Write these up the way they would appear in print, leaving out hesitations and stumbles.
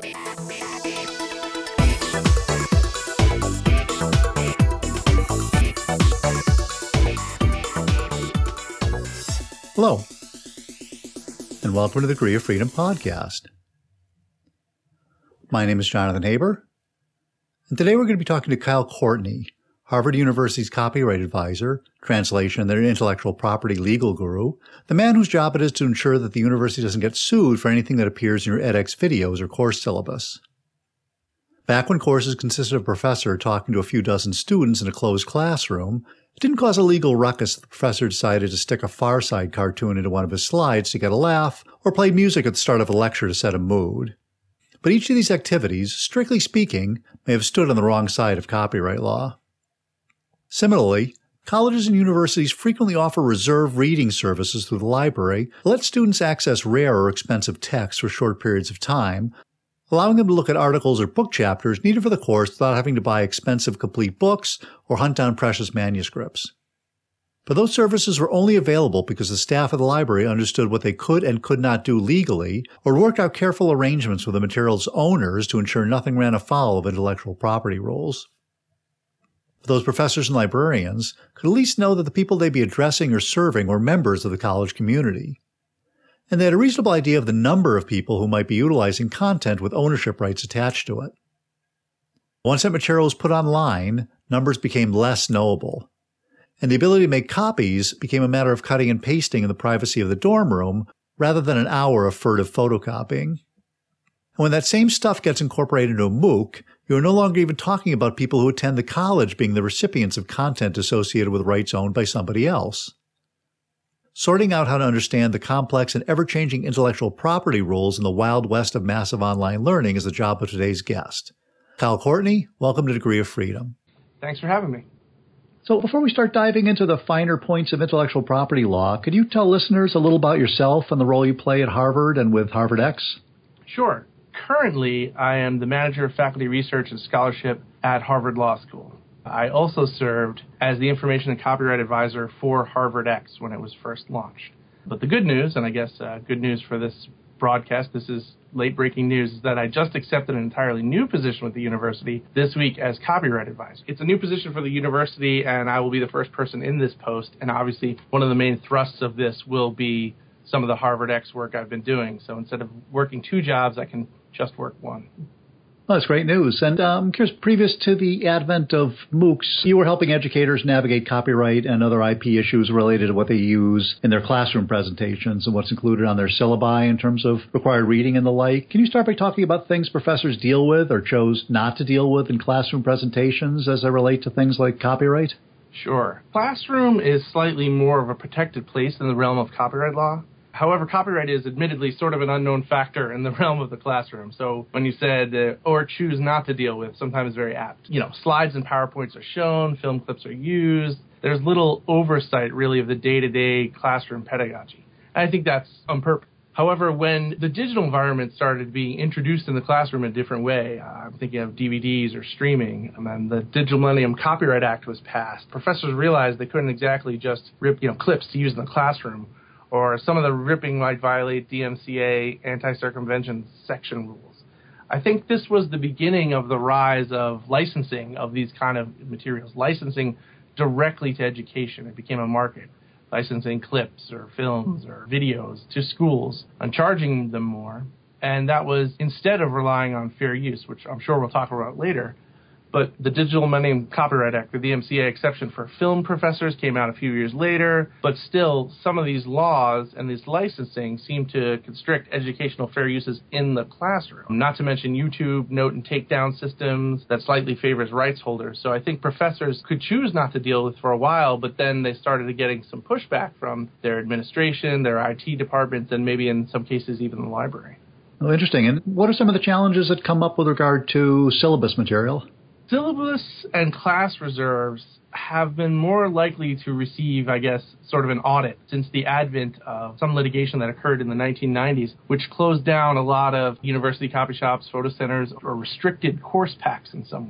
Hello, and welcome to the Degree of Freedom podcast. My name is Jonathan Haber, and today we're going to be talking to Kyle Courtney, Harvard University's copyright advisor, translation, and intellectual property legal guru, the man whose job it is to ensure that the university doesn't get sued for anything that appears in your edX videos or course syllabus. Back when courses consisted of a professor talking to a few dozen students in a closed classroom, it didn't cause a legal ruckus if the professor decided to stick a Far Side cartoon into one of his slides to get a laugh, or play music at the start of a lecture to set a mood. But each of these activities, strictly speaking, may have stood on the wrong side of copyright law. Similarly, colleges and universities frequently offer reserve reading services through the library that let students access rare or expensive texts for short periods of time, allowing them to look at articles or book chapters needed for the course without having to buy expensive complete books or hunt down precious manuscripts. But those services were only available because the staff of the library understood what they could and could not do legally, or worked out careful arrangements with the material's owners to ensure nothing ran afoul of intellectual property rules. But those professors and librarians could at least know that the people they'd be addressing or serving were members of the college community. And they had a reasonable idea of the number of people who might be utilizing content with ownership rights attached to it. Once that material was put online, numbers became less knowable, and the ability to make copies became a matter of cutting and pasting in the privacy of the dorm room rather than an hour of furtive photocopying. And when that same stuff gets incorporated into a MOOC, you're no longer even talking about people who attend the college being the recipients of content associated with rights owned by somebody else. Sorting out how to understand the complex and ever-changing intellectual property rules in the wild west of massive online learning is the job of today's guest. Kyle Courtney, welcome to Degree of Freedom. Thanks for having me. So before we start diving into the finer points of intellectual property law, could you tell listeners a little about yourself and the role you play at Harvard and with HarvardX? Sure. Currently, I am the Manager of Faculty Research and Scholarship at Harvard Law School. I also served as the Information and Copyright Advisor for HarvardX when it was first launched. But the good news, and I guess good news for this broadcast, this is late-breaking news, is that I just accepted an entirely new position with the university this week as Copyright Advisor. It's a new position for the university, and I will be the first person in this post. And obviously, one of the main thrusts of this will be some of the HarvardX work I've been doing. So instead of working two jobs, I can just work one. Well, that's great news. And I'm curious, previous to the advent of MOOCs, you were helping educators navigate copyright and other IP issues related to what they use in their classroom presentations and what's included on their syllabi in terms of required reading and the like. Can you start by talking about things professors deal with or chose not to deal with in classroom presentations as they relate to things like copyright? Sure. Classroom is slightly more of a protected place in the realm of copyright law. However, copyright is admittedly sort of an unknown factor in the realm of the classroom. So when you said, or choose not to deal with, sometimes very apt. Slides and PowerPoints are shown, film clips are used. There's little oversight, really, of the day-to-day classroom pedagogy. And I think that's on purpose. However, when the digital environment started being introduced in the classroom in a different way, I'm thinking of DVDs or streaming, and then the Digital Millennium Copyright Act was passed, professors realized they couldn't exactly just rip clips to use in the classroom, or some of the ripping might violate DMCA anti-circumvention section rules. I think this was the beginning of the rise of licensing of these kind of materials, licensing directly to education. It became a market, licensing clips or films or videos to schools and charging them more. And that was instead of relying on fair use, which I'm sure we'll talk about later. But the Digital Millennium Copyright Act, the DMCA exception for film professors, came out a few years later. But still, some of these laws and this licensing seem to constrict educational fair uses in the classroom. Not to mention YouTube note and takedown systems that slightly favors rights holders. So I think professors could choose not to deal with for a while, but then they started getting some pushback from their administration, their IT departments, and maybe in some cases even the library. Oh, interesting. And what are some of the challenges that come up with regard to syllabus material? Syllabus and class reserves have been more likely to receive, I guess, sort of an audit since the advent of some litigation that occurred in the 1990s, which closed down a lot of university copy shops, photo centers, or restricted course packs in some way.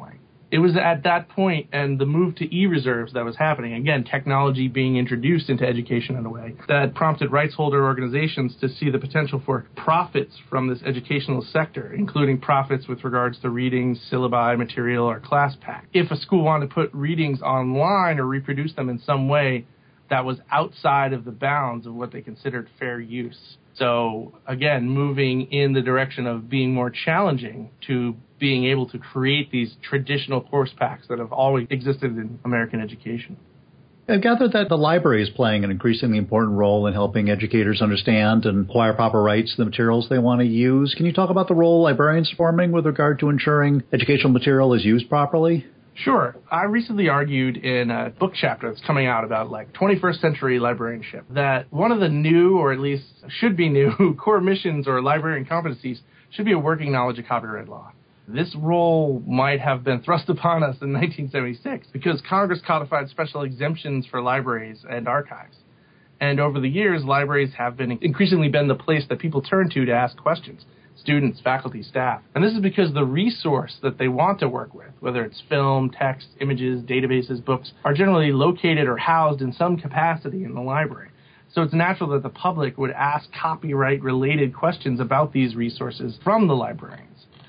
It was at that point and the move to e-reserves that was happening, again, technology being introduced into education in a way, that prompted rights holder organizations to see the potential for profits from this educational sector, including profits with regards to readings, syllabi, material, or class pack. If a school wanted to put readings online or reproduce them in some way that was outside of the bounds of what they considered fair use. So, again, moving in the direction of being more challenging to being able to create these traditional course packs that have always existed in American education. I gather that the library is playing an increasingly important role in helping educators understand and acquire proper rights to the materials they want to use. Can you talk about the role librarians are performing with regard to ensuring educational material is used properly? Sure. I recently argued in a book chapter that's coming out about 21st century librarianship that one of the new, or at least should be new, core missions or librarian competencies should be a working knowledge of copyright law. This role might have been thrust upon us in 1976 because Congress codified special exemptions for libraries and archives. And over the years, libraries have been increasingly been the place that people turn to ask questions. Students, faculty, staff. And this is because the resource that they want to work with, whether it's film, text, images, databases, books, are generally located or housed in some capacity in the library. So it's natural that the public would ask copyright-related questions about these resources from the librarians.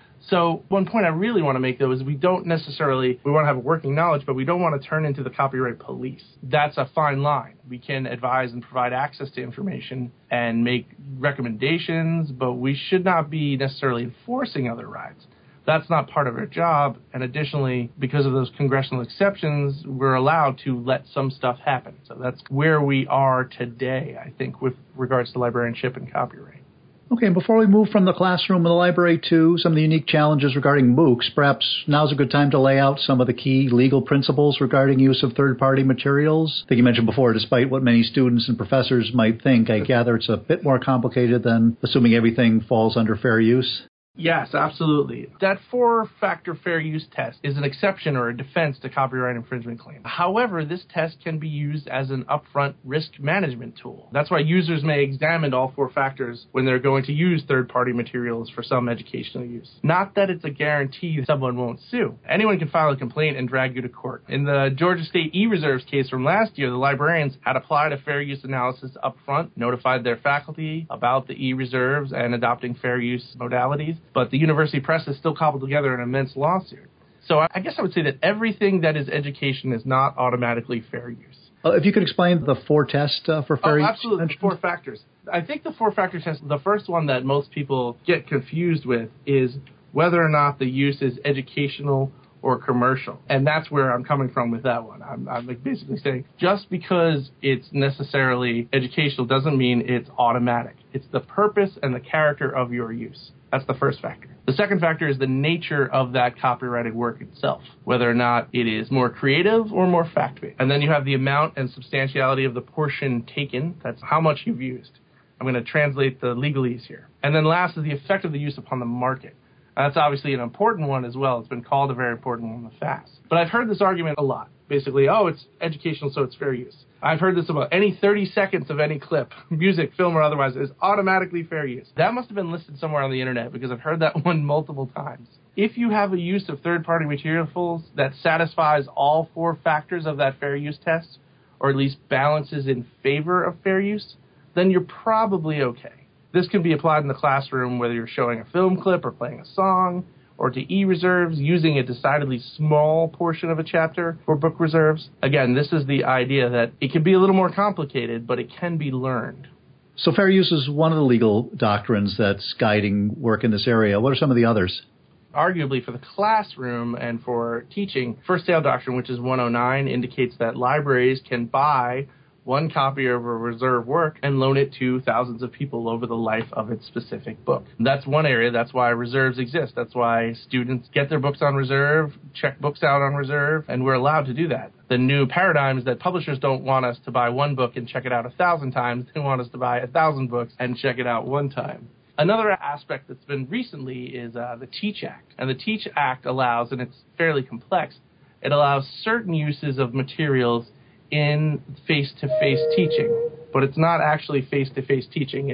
So one point I really want to make, though, is we want to have a working knowledge, but we don't want to turn into the copyright police. That's a fine line. We can advise and provide access to information and make recommendations, but we should not be necessarily enforcing other rights. That's not part of our job, and additionally, because of those congressional exceptions, we're allowed to let some stuff happen. So that's where we are today, I think, with regards to librarianship and copyright. Okay, and before we move from the classroom and the library to some of the unique challenges regarding MOOCs, perhaps now's a good time to lay out some of the key legal principles regarding use of third-party materials. I think you mentioned before, despite what many students and professors might think, I gather it's a bit more complicated than assuming everything falls under fair use. Yes, absolutely. That four-factor fair use test is an exception or a defense to copyright infringement claims. However, this test can be used as an upfront risk management tool. That's why users may examine all four factors when they're going to use third-party materials for some educational use. Not that it's a guarantee someone won't sue. Anyone can file a complaint and drag you to court. In the Georgia State e-reserves case from last year, the librarians had applied a fair use analysis upfront, notified their faculty about the e-reserves and adopting fair use modalities. But the university press has still cobbled together an immense lawsuit. So I guess I would say that everything that is education is not automatically fair use. If you could explain the four tests for fair use. Absolutely, the four factors. I think the four-factor test, the first one that most people get confused with is whether or not the use is educational or commercial. And that's where I'm coming from with that one. I'm basically saying just because it's necessarily educational doesn't mean it's automatic. It's the purpose and the character of your use. That's the first factor. The second factor is the nature of that copyrighted work itself, whether or not it is more creative or more fact-based. And then you have the amount and substantiality of the portion taken. That's how much you've used. I'm going to translate the legalese here. And then last is the effect of the use upon the market. That's obviously an important one as well. It's been called a very important one in the FAS. But I've heard this argument a lot. Basically, it's educational, so it's fair use. I've heard this about any 30 seconds of any clip, music, film, or otherwise, is automatically fair use. That must have been listed somewhere on the internet because I've heard that one multiple times. If you have a use of third-party materials that satisfies all four factors of that fair use test, or at least balances in favor of fair use, then you're probably okay. This can be applied in the classroom whether you're showing a film clip or playing a song, or to e-reserves, using a decidedly small portion of a chapter for book reserves. Again, this is the idea that it can be a little more complicated, but it can be learned. So fair use is one of the legal doctrines that's guiding work in this area. What are some of the others? Arguably, for the classroom and for teaching, First Sale Doctrine, which is 109, indicates that libraries can buy one copy of a reserve work and loan it to thousands of people over the life of its specific book. That's one area. That's why reserves exist. That's why students get their books on reserve, check books out on reserve, and we're allowed to do that. The new paradigm is that publishers don't want us to buy one book and check it out 1,000 times. They want us to buy 1,000 books and check it out one time. Another aspect that's been recently is the TEACH Act. And the TEACH Act allows, and it's fairly complex, it allows certain uses of materials in face-to-face teaching, but it's not actually face-to-face teaching. It's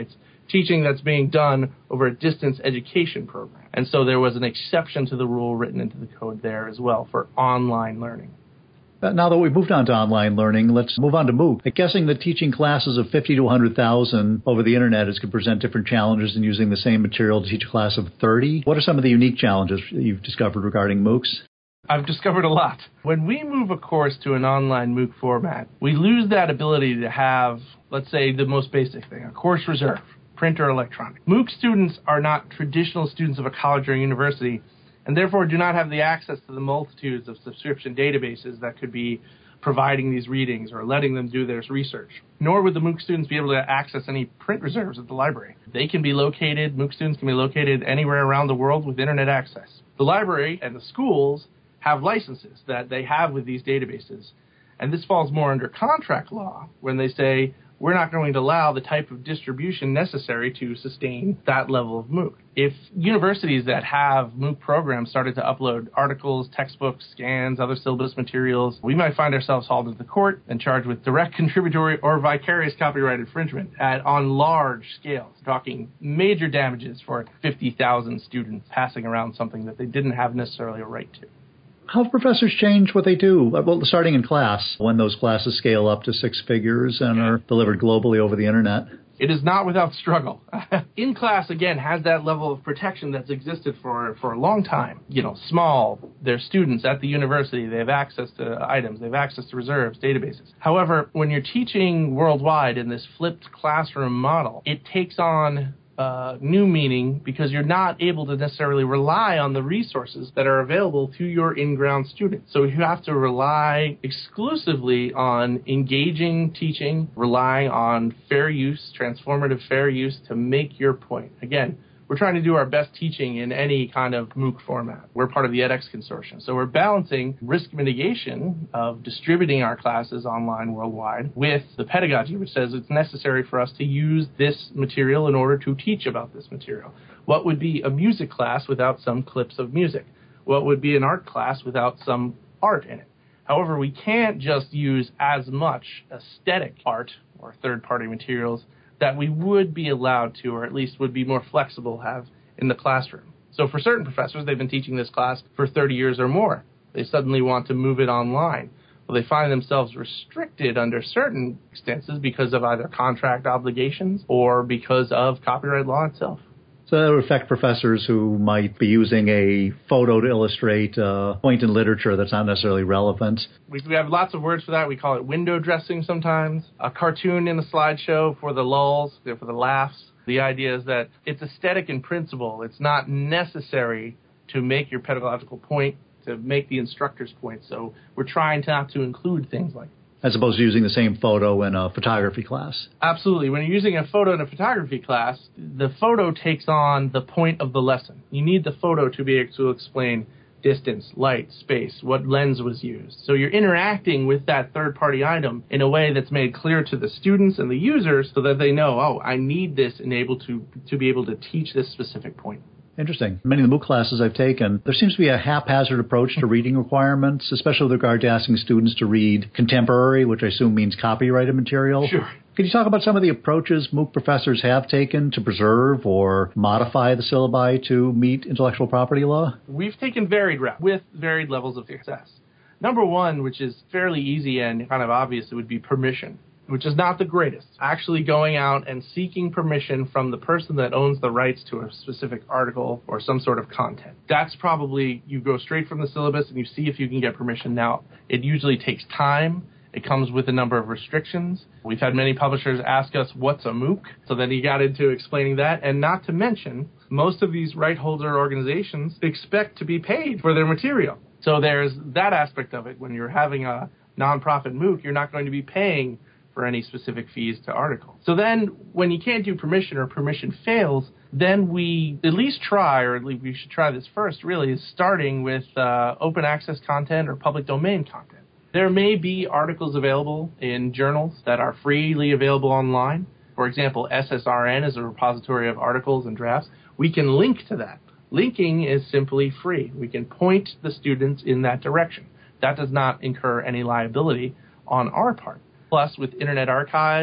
teaching that's being done over a distance education program. And so there was an exception to the rule written into the code there as well for online learning. Now that we've moved on to online learning, let's move on to MOOC. I'm guessing that teaching classes of 50 to 100,000 over the internet is going to present different challenges than using the same material to teach a class of 30. What are some of the unique challenges you've discovered regarding MOOCs? I've discovered a lot. When we move a course to an online MOOC format, we lose that ability to have, let's say, the most basic thing, a course reserve, print or electronic. MOOC students are not traditional students of a college or university, and therefore do not have the access to the multitudes of subscription databases that could be providing these readings or letting them do their research. Nor would the MOOC students be able to access any print reserves at the library. They can be located, MOOC students can be located anywhere around the world with internet access. The library and the schools have licenses that they have with these databases. And this falls more under contract law when they say, we're not going to allow the type of distribution necessary to sustain that level of MOOC. If universities that have MOOC programs started to upload articles, textbooks, scans, other syllabus materials, we might find ourselves hauled into court and charged with direct contributory or vicarious copyright infringement on large scales, talking major damages for 50,000 students passing around something that they didn't have necessarily a right to. How have professors changed what they do? Well, starting in class, when those classes scale up to six figures and are delivered globally over the internet. It is not without struggle. In class, again, has that level of protection that's existed for a long time. Small, they're students at the university. They have access to items. They have access to reserves, databases. However, when you're teaching worldwide in this flipped classroom model, it takes on new meaning because you're not able to necessarily rely on the resources that are available to your in-ground students. So you have to rely exclusively on engaging teaching, relying on fair use, transformative fair use to make your point. Again, we're trying to do our best teaching in any kind of MOOC format. We're part of the edX consortium. So we're balancing risk mitigation of distributing our classes online worldwide with the pedagogy, which says it's necessary for us to use this material in order to teach about this material. What would be a music class without some clips of music? What would be an art class without some art in it? However, we can't just use as much aesthetic art or third-party materials that we would be allowed to, or at least would be more flexible, have in the classroom. So for certain professors, they've been teaching this class for 30 years or more. They suddenly want to move it online. Well, they find themselves restricted under certain extenses because of either contract obligations or because of copyright law itself. So that would affect professors who might be using a photo to illustrate a point in literature that's not necessarily relevant. We have lots of words for that. We call it window dressing sometimes. A cartoon in a slideshow for the lulls, for the laughs. The idea is that it's aesthetic in principle. It's not necessary to make your pedagogical point, to make the instructor's point. So we're trying not to include things like that. As opposed to using the same photo in a photography class. Absolutely. When you're using a photo in a photography class, the photo takes on the point of the lesson. You need the photo to be able to explain distance, light, space, what lens was used. So you're interacting with that third-party item in a way that's made clear to the students and the users so that they know, oh, I need this and able to be able to teach this specific point. Interesting. Many of the MOOC classes I've taken, there seems to be a haphazard approach to reading requirements, especially with regard to asking students to read contemporary, which I assume means copyrighted material. Sure. Could you talk about some of the approaches MOOC professors have taken to preserve or modify the syllabi to meet intellectual property law? We've taken varied routes with varied levels of success. Number one, which is fairly easy and kind of obvious, it would be permission, which is not the greatest. Actually going out and seeking permission from the person that owns the rights to a specific article or some sort of content. That's probably, you go straight from the syllabus and you see if you can get permission. Now, it usually takes time. It comes with a number of restrictions. We've had many publishers ask us, what's a MOOC? So then he got into explaining that. And not to mention, most of these right holder organizations expect to be paid for their material. So there's that aspect of it. When you're having a nonprofit MOOC, you're not going to be paying for any specific fees to articles. So then when you can't do permission or permission fails, then we at least try, or at least we should try this first, really, is starting with open access content or public domain content. There may be articles available in journals that are freely available online. For example, SSRN is a repository of articles and drafts. We can link to that. Linking is simply free. We can point the students in that direction. That does not incur any liability on our part. Plus, with Internet Archive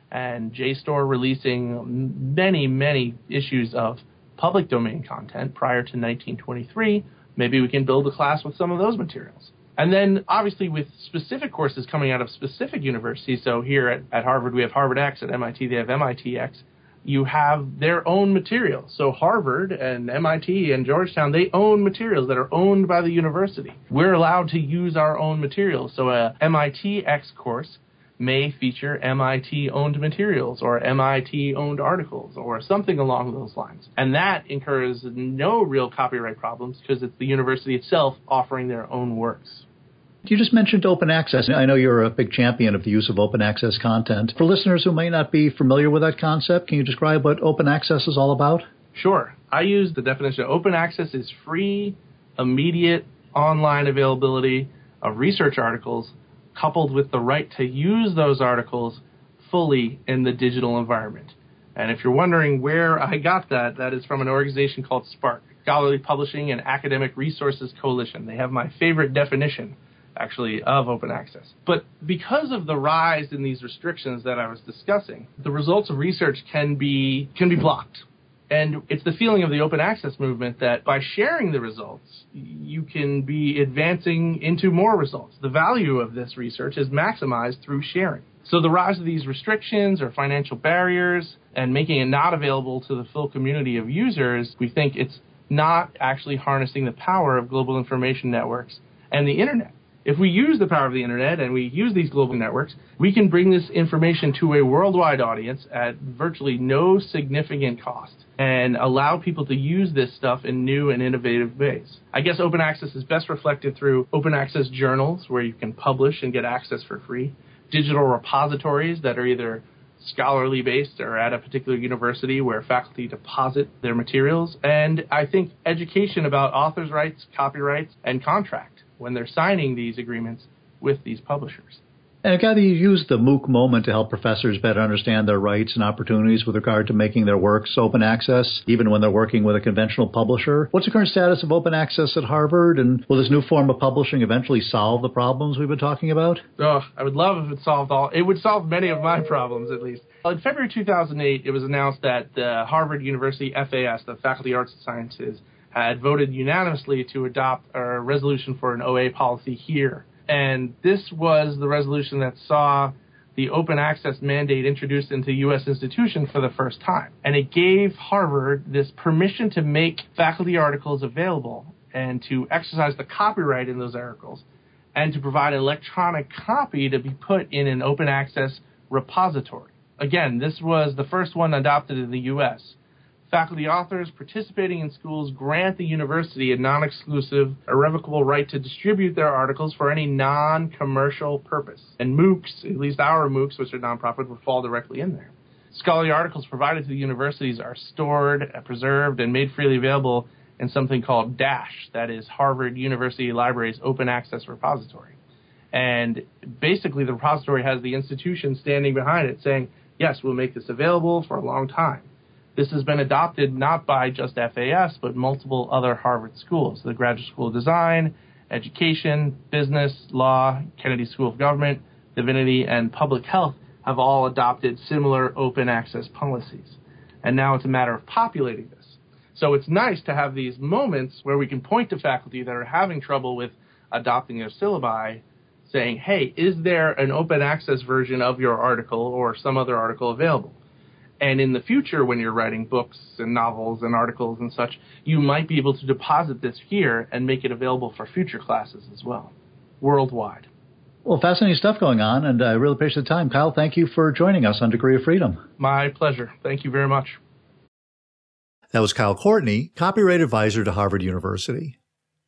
and JSTOR releasing many, many issues of public domain content prior to 1923, maybe we can build a class with some of those materials. And then, obviously, with specific courses coming out of specific universities, so here at Harvard, we have HarvardX. At MIT, they have MITx. You have their own materials. So Harvard and MIT and Georgetown, they own materials that are owned by the university. We're allowed to use our own materials. So a MITx course may feature MIT-owned materials or MIT-owned articles or something along those lines. And that incurs no real copyright problems because it's the university itself offering their own works. You just mentioned open access. I know you're a big champion of the use of open access content. For listeners who may not be familiar with that concept, can you describe what open access is all about? Sure. I use the definition of open access is free, immediate, online availability of research articles coupled with the right to use those articles fully in the digital environment. And if you're wondering where I got that, that is from an organization called SPARC, Scholarly Publishing and Academic Resources Coalition. They have my favorite definition, actually, of open access. But because of the rise in these restrictions that I was discussing, the results of research can be blocked. And it's the feeling of the open access movement that by sharing the results, you can be advancing into more results. The value of this research is maximized through sharing. So the rise of these restrictions or financial barriers and making it not available to the full community of users, we think it's not actually harnessing the power of global information networks and the internet. If we use the power of the internet and we use these global networks, we can bring this information to a worldwide audience at virtually no significant cost and allow people to use this stuff in new and innovative ways. I guess open access is best reflected through open access journals where you can publish and get access for free, digital repositories that are either scholarly based or at a particular university where faculty deposit their materials, and I think education about authors' rights, copyrights, and contract when they're signing these agreements with these publishers. And I gather you use the MOOC moment to help professors better understand their rights and opportunities with regard to making their works open access, even when they're working with a conventional publisher. What's the current status of open access at Harvard, and will this new form of publishing eventually solve the problems we've been talking about? Oh, I would love if it solved all. It would solve many of my problems, at least. In February 2008, it was announced that the Harvard University FAS, the Faculty Arts and Sciences, had voted unanimously to adopt a resolution for an OA policy here. And this was the resolution that saw the open access mandate introduced into U.S. institutions for the first time. And it gave Harvard this permission to make faculty articles available and to exercise the copyright in those articles and to provide an electronic copy to be put in an open access repository. Again, this was the first one adopted in the U.S. Faculty authors participating in schools grant the university a non-exclusive, irrevocable right to distribute their articles for any non-commercial purpose. And MOOCs, at least our MOOCs, which are nonprofit, would fall directly in there. Scholarly articles provided to the universities are stored, preserved, and made freely available in something called DASH, that is Harvard University Library's Open Access Repository. And basically the repository has the institution standing behind it saying, yes, we'll make this available for a long time. This has been adopted not by just FAS, but multiple other Harvard schools. The Graduate School of Design, Education, Business, Law, Kennedy School of Government, Divinity, and Public Health have all adopted similar open access policies. And now it's a matter of populating this. So it's nice to have these moments where we can point to faculty that are having trouble with adopting their syllabi, saying, hey, is there an open access version of your article or some other article available? And in the future, when you're writing books and novels and articles and such, you might be able to deposit this here and make it available for future classes as well, worldwide. Well, fascinating stuff going on, and I really appreciate the time. Kyle, thank you for joining us on Degree of Freedom. My pleasure. Thank you very much. That was Kyle Courtney, Copyright Advisor to Harvard University.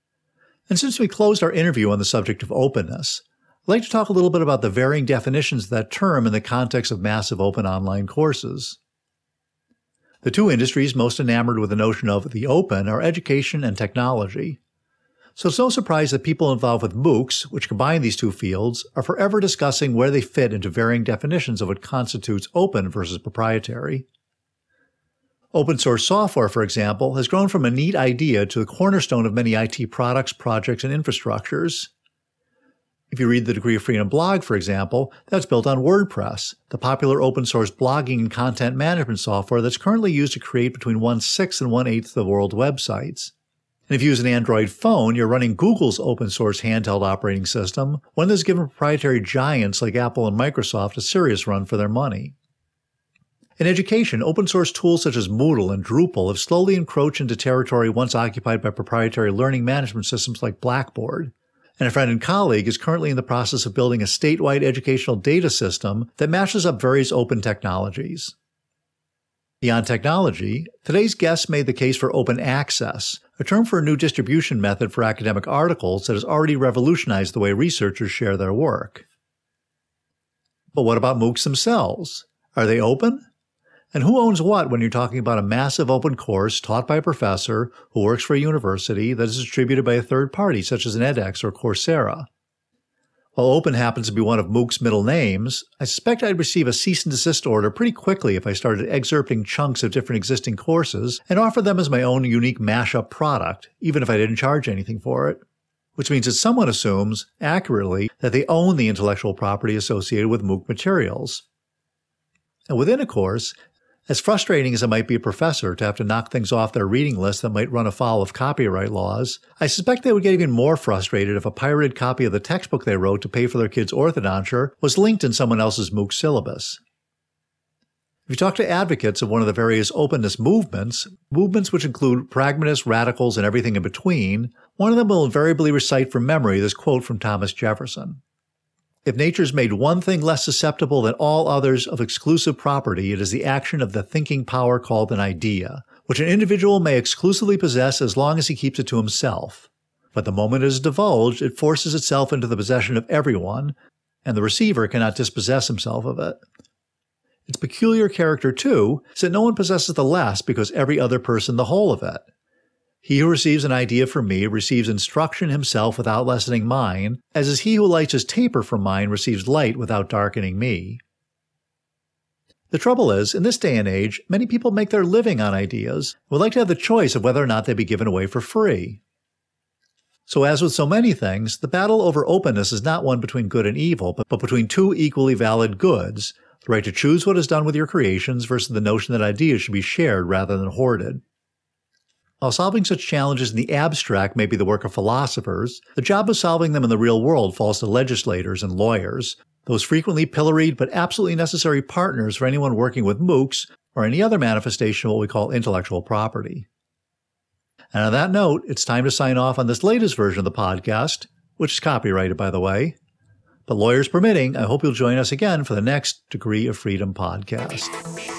And since we closed our interview on the subject of openness, I'd like to talk a little bit about the varying definitions of that term in the context of massive open online courses. The two industries most enamored with the notion of the open are education and technology. So it's no surprise that people involved with MOOCs, which combine these two fields, are forever discussing where they fit into varying definitions of what constitutes open versus proprietary. Open source software, for example, has grown from a neat idea to the cornerstone of many IT products, projects, and infrastructures. If you read the Degree of Freedom blog, for example, that's built on WordPress, the popular open-source blogging and content management software that's currently used to create between 1/6 and 1/8 of the world's websites. And if you use an Android phone, you're running Google's open-source handheld operating system, one that's given proprietary giants like Apple and Microsoft a serious run for their money. In education, open-source tools such as Moodle and Drupal have slowly encroached into territory once occupied by proprietary learning management systems like Blackboard. And a friend and colleague is currently in the process of building a statewide educational data system that mashes up various open technologies. Beyond technology, today's guest made the case for open access, a term for a new distribution method for academic articles that has already revolutionized the way researchers share their work. But what about MOOCs themselves? Are they open? And who owns what when you're talking about a massive open course taught by a professor who works for a university that is distributed by a third party such as an edX or Coursera? While open happens to be one of MOOC's middle names, I suspect I'd receive a cease and desist order pretty quickly if I started excerpting chunks of different existing courses and offered them as my own unique mashup product, even if I didn't charge anything for it. Which means that someone assumes, accurately, that they own the intellectual property associated with MOOC materials. And within a course, as frustrating as it might be a professor to have to knock things off their reading list that might run afoul of copyright laws, I suspect they would get even more frustrated if a pirated copy of the textbook they wrote to pay for their kids' orthodonture was linked in someone else's MOOC syllabus. If you talk to advocates of one of the various openness movements which include pragmatists, radicals, and everything in between, one of them will invariably recite from memory this quote from Thomas Jefferson. If nature's made one thing less susceptible than all others of exclusive property, it is the action of the thinking power called an idea, which an individual may exclusively possess as long as he keeps it to himself. But the moment it is divulged, it forces itself into the possession of everyone, and the receiver cannot dispossess himself of it. Its peculiar character, too, is that no one possesses the less because every other person the whole of it. He who receives an idea from me receives instruction himself without lessening mine, as is he who lights his taper from mine receives light without darkening me. The trouble is, in this day and age, many people make their living on ideas and would like to have the choice of whether or not they be given away for free. So as with so many things, the battle over openness is not one between good and evil, but between two equally valid goods, the right to choose what is done with your creations versus the notion that ideas should be shared rather than hoarded. While solving such challenges in the abstract may be the work of philosophers, the job of solving them in the real world falls to legislators and lawyers, those frequently pilloried but absolutely necessary partners for anyone working with MOOCs or any other manifestation of what we call intellectual property. And on that note, it's time to sign off on this latest version of the podcast, which is copyrighted, by the way. But lawyers permitting, I hope you'll join us again for the next Degree of Freedom podcast.